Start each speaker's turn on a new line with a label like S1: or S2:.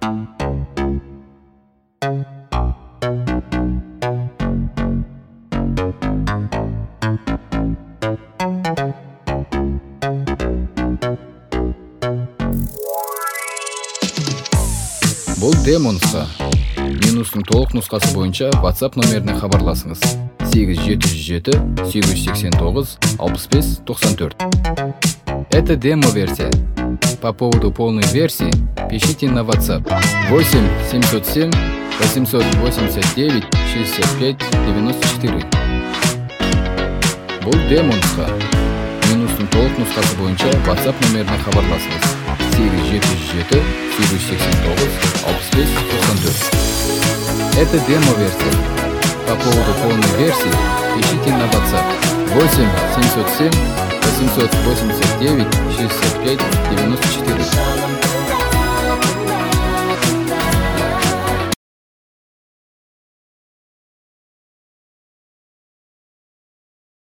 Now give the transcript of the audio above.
S1: Бул демо нуска. Минустун толук нускасы боюнча WhatsApp номерине хабарласыңыз. 8707 889 65 94. Это демо-версия. По поводу полной версии пишите на WhatsApp 8 707 889 65 94. Бул демо нуска. Минустун толук нускасы боюнча WhatsApp номерине хабарласыңыз. 8707 889 65 94. Это демо-версия. По поводу полной версии пишите на WhatsApp 8 707 889 65 94.